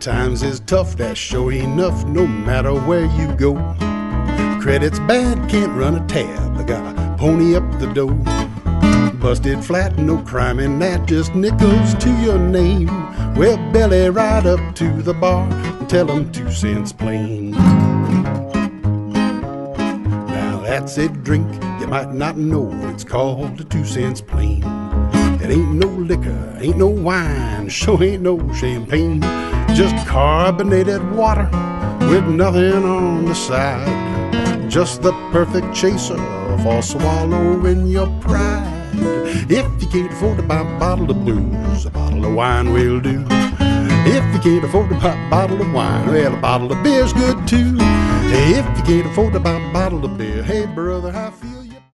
Times is tough, that's sure enough, no matter where you go. Credit's bad, can't run a tab, I gotta pony up the dough. Busted flat, no crime in that, just nickels to your name. Well, belly right up to the bar and tell them 2 cents plain. Now that's a drink you might not know, it's called a 2 cents plain. It ain't no liquor, ain't no wine, sure ain't no champagne. Just carbonated water with nothing on the side. Just the perfect chaser for swallowing your pride. If you can't afford to buy a bottle of booze, a bottle of wine will do. If you can't afford to buy a bottle of wine, well, a bottle of beer's good too. If you can't afford to buy a bottle of beer, hey brother, I feel you.